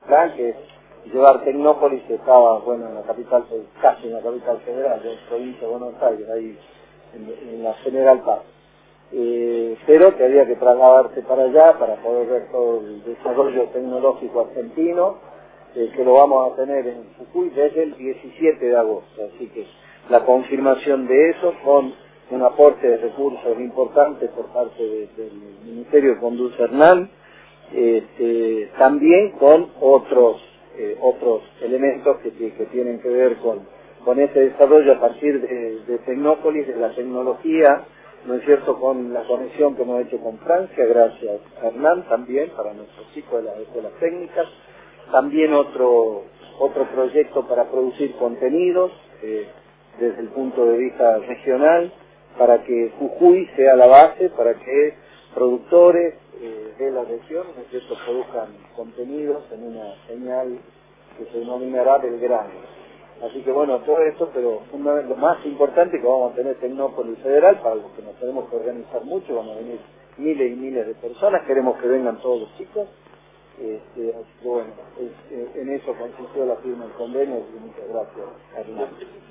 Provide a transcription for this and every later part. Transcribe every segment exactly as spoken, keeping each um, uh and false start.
plan, que es llevar Tecnópolis, que estaba, bueno, en la capital, casi en la capital federal, en la provincia de Buenos Aires, ahí en, en la General Paz. Eh, pero que había que trasladarse para allá para poder ver todo el desarrollo tecnológico argentino, eh, que lo vamos a tener en Jujuy desde el diecisiete de agosto, así que la confirmación de eso con un aporte de recursos importantes por parte de, del Ministerio de Conduce Hernán, este, también con otros eh, otros elementos que, que tienen que ver con, con ese desarrollo a partir de, de Tecnópolis, de la tecnología, ¿no es cierto?, con la conexión que hemos hecho con Francia, gracias a Hernán también, para nuestros chicos de las escuelas técnicas. También otro otro proyecto para producir contenidos eh, desde el punto de vista regional, para que Jujuy sea la base, para que productores eh, de la región, ¿no es cierto?, produzcan contenidos en una señal que se denominará Belgrano. Así que bueno, todo esto, pero lo más importante es que vamos a tener Tecnópolis Federal, para los que nos tenemos que organizar mucho, van a venir miles y miles de personas, queremos que vengan todos los chicos. Este, así que bueno, es, eh, en eso consistió la firma del convenio, y muchas gracias, Hernán.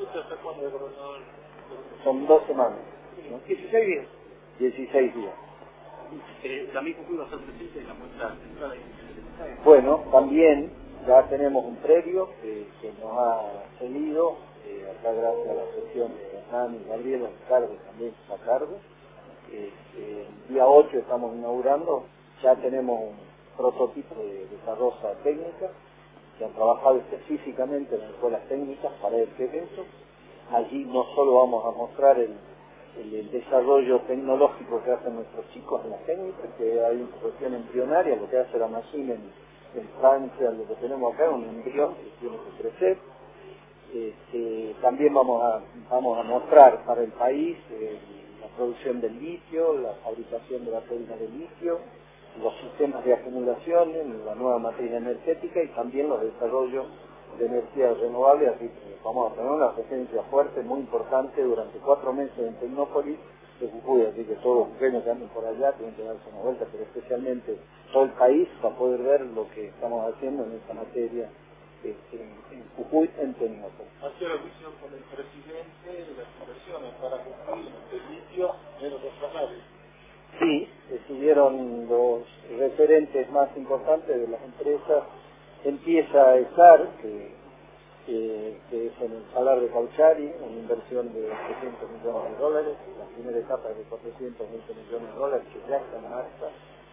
Son dos semanas, ¿no? dieciséis días. dieciséis días. Eh, también Jujuy va a estar presente en la muestra central de... Bueno, también ya tenemos un previo que, que nos ha cedido, eh, acá gracias a la gestión de Hernán y Gabriela, Ricardo también está a cargo. Eh, eh, el día ocho estamos inaugurando, ya tenemos un prototipo de, de carroza técnica, que han trabajado específicamente en las escuelas técnicas para este evento. Allí no solo vamos a mostrar el, el, el desarrollo tecnológico que hacen nuestros chicos en las técnicas, que hay una cuestión embrionaria, lo que hace la Machine en, en Francia, lo que tenemos acá, un embrión que tiene que crecer. Este, también vamos a, vamos a mostrar para el país eh, la producción del litio, la fabricación de baterías de litio, los sistemas de acumulación, la nueva matriz energética y también los desarrollos de energías renovables, así que vamos a tener una presencia fuerte, muy importante, durante cuatro meses en Tecnópolis de Jujuy, así que todos los jujeños que anden por allá tienen que darse una vuelta, pero especialmente todo el país va a poder ver lo que estamos haciendo en esta materia este, en Jujuy, en Tecnópolis. Ha sido la visión con el presidente de las inversiones para Jujuy, el litio, menos los trabajadores. Sí, estuvieron los referentes más importantes de las empresas. Empieza a estar, que, que, que es en el Salar de Cauchari, una inversión de ochocientos millones de dólares, la primera etapa es de cuatrocientos veinte millones de dólares, que ya está en marcha,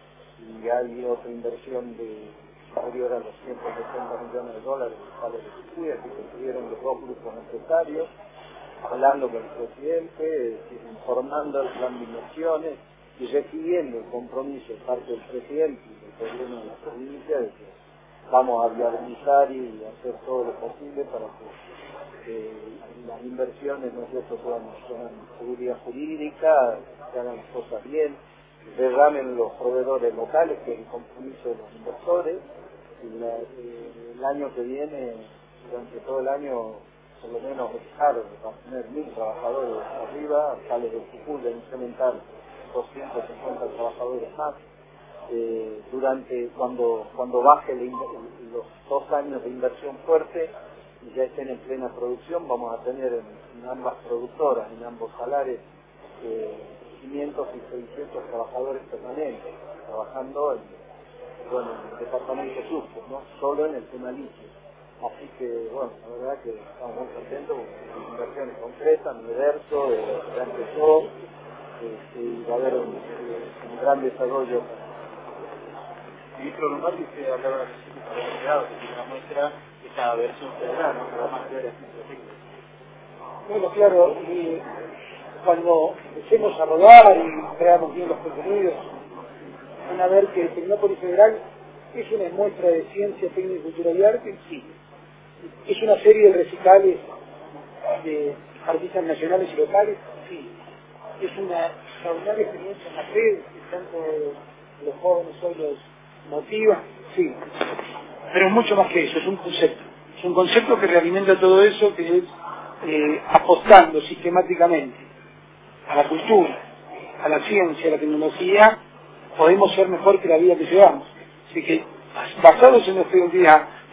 y hay otra inversión de superior a los ciento sesenta millones de dólares que sale de Jujuy, así que estuvieron los dos grupos empresarios, hablando con el presidente, informando el plan de inversiones, y recibiendo el compromiso de parte del presidente y del gobierno de la provincia de que vamos a viabilizar y hacer todo lo posible para que eh, las inversiones, ¿no es cierto?, puedan tener seguridad jurídica, que hagan las cosas bien, derramen los proveedores locales, que es el compromiso de los inversores, y la, eh, el año que viene, durante todo el año, por lo menos dejar, va a tener mil trabajadores arriba, sale del Jujuy de incrementar doscientos cincuenta trabajadores más. Eh, durante cuando cuando baje el, los dos años de inversión fuerte y ya estén en plena producción, vamos a tener en, en ambas productoras, en ambos salares, eh, quinientos y seiscientos trabajadores permanentes, trabajando en, bueno, en el departamento sur, ¿no?, solo en el tema litio. Así que, bueno, la verdad que estamos muy contentos con inversiones concretas, Universo, de ya empezó, este, y va a haber un, un gran desarrollo. Ministro Lombardi, usted hablaba recién de para empleados, que tiene una muestra, esta versión federal, ¿no?, que va más de Bueno, claro, y cuando empecemos a rodar y creamos bien los contenidos, van a ver que el Tecnópolis Federal es una muestra de ciencia, técnica, cultura y arte en sí. Es una serie de recitales de artistas nacionales y locales, sí. Es una extraordinaria experiencia en la red, que tanto los jóvenes hoy los motiva, sí. Pero mucho más que eso, es un concepto. Es un concepto que realimenta todo eso, que es eh, apostando sistemáticamente a la cultura, a la ciencia, a la tecnología, podemos ser mejor que la vida que llevamos. Así que, basados en nuestra identidad,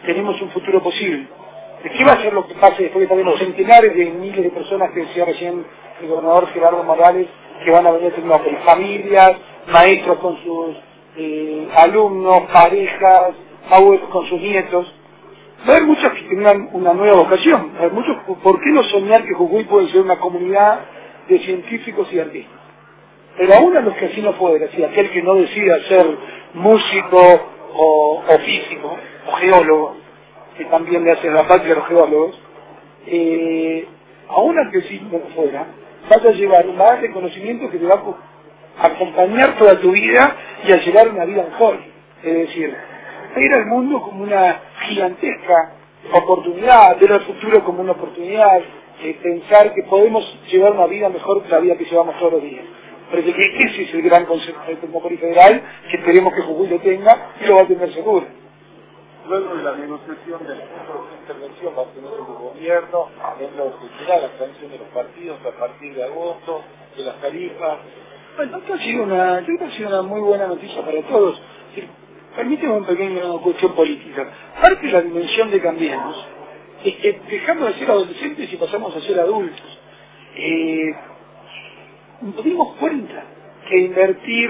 tenemos un futuro posible. ¿De qué va a ser lo que pase después que tenemos centenares de miles de personas que decía recién el gobernador Gerardo Morales que van a venir a Tecnópolis? Familias, maestros con sus eh, alumnos, parejas, abuelos con sus nietos. Va a haber muchos que tengan una nueva vocación. Va a haber muchos, ¿por qué no soñar que Jujuy puede ser una comunidad de científicos y artistas? Pero aún a los que así no fuera, si aquel que no decida ser músico o, o físico o geólogo, que también le hace la patria a los geólogos, eh, aún a que sí no fuera, vas a llevar un bagaje de conocimiento que te va a acompañar toda tu vida y a llevar una vida mejor. Es decir, ver al mundo como una gigantesca oportunidad, ver al futuro como una oportunidad, eh, pensar que podemos llevar una vida mejor que la vida que llevamos todos los días. Parece que ese es el gran concepto del Tecnópolis Federal, que esperemos que Jujuy lo tenga y lo va a tener seguro. Luego de la negociación del punto de intervención va a tener el gobierno en lo que será la sanción de los partidos a partir de agosto, de las tarifas. Bueno, esto ha sido una, creo que ha sido una muy buena noticia para todos. Permíteme una pequeña cuestión política. Parte de la dimensión de Cambiemos es que dejamos de ser adolescentes y pasamos a ser adultos. Eh, nos dimos cuenta que invertir,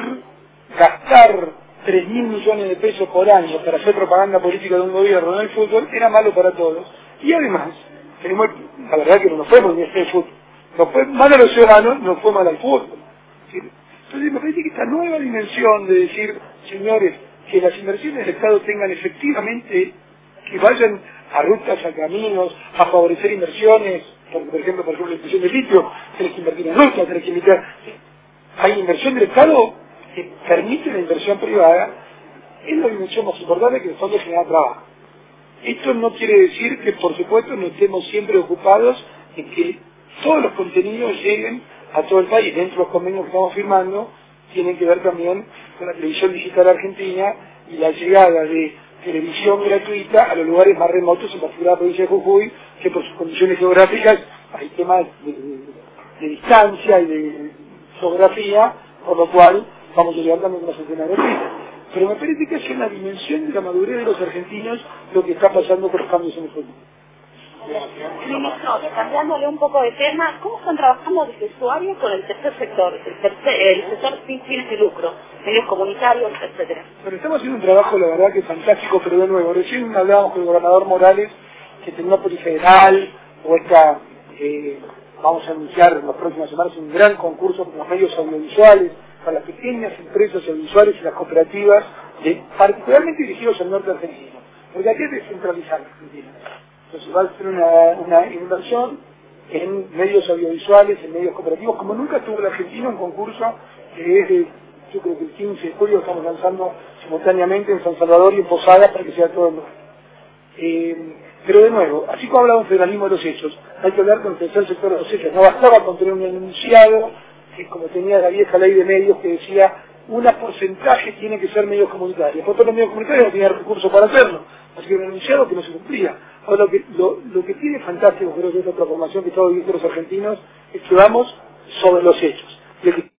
gastar tres mil millones de pesos por año para hacer propaganda política de un gobierno en el fútbol era malo para todos. Y además, tenemos, la verdad que no nos fue muy bien el fútbol. Nos fue mal a los ciudadanos, nos fue mal al fútbol. Entonces me parece que esta nueva dimensión de decir, señores, que las inversiones del Estado tengan efectivamente, que vayan a rutas, a caminos, a favorecer inversiones, porque por ejemplo, por ejemplo, la inversión de litio, tenés que invertir en rutas, tenés que invertir. Hay inversión del Estado que permite la inversión privada, es la dimensión más importante que el fondo genera trabajo. Esto no quiere decir que, por supuesto, no estemos siempre ocupados en que todos los contenidos lleguen a todo el país. Dentro de los convenios que estamos firmando, tienen que ver también con la televisión digital argentina y la llegada de televisión gratuita a los lugares más remotos, en particular la provincia de Jujuy, que por sus condiciones geográficas hay temas de, de, de distancia y de geografía, por lo cual vamos a llegar también una centena gratuita. Pero me parece que es una dimensión de la madurez de los argentinos lo que está pasando con los cambios en el fútbol. Ministro, cambiándole un poco de tema, ¿cómo están trabajando desde su área con el tercer sector, el, tercer, el sector sin fines de lucro, medios comunitarios, etcétera? Bueno, estamos haciendo un trabajo, la verdad, que es fantástico, pero de nuevo, recién hablábamos con el gobernador Morales que Tecnópolis Federal, o esta, eh, vamos a anunciar en las próximas semanas un gran concurso con los medios audiovisuales, para las pequeñas empresas audiovisuales y las cooperativas, de, particularmente dirigidos al norte argentino, porque aquí es descentralizar la Argentina. Entonces va a ser una, una inversión en medios audiovisuales, en medios cooperativos, como nunca tuvo la Argentina, un concurso que desde, yo creo que el quince de julio estamos lanzando simultáneamente en San Salvador y en Posadas para que sea todo el mundo. Eh, pero de nuevo, así como hablamos del federalismo de los hechos, hay que hablar con el tercer sector de los hechos. No bastaba con tener un enunciado, que como tenía la vieja ley de medios que decía, un porcentaje tiene que ser medios comunitarios. Por todos los medios comunitarios no tenían recursos para hacerlo, así que un enunciado que no se cumplía. Ahora, lo que, lo, lo que tiene fantástico, creo que es otra formación que todos los argentinos, es que vamos sobre los hechos.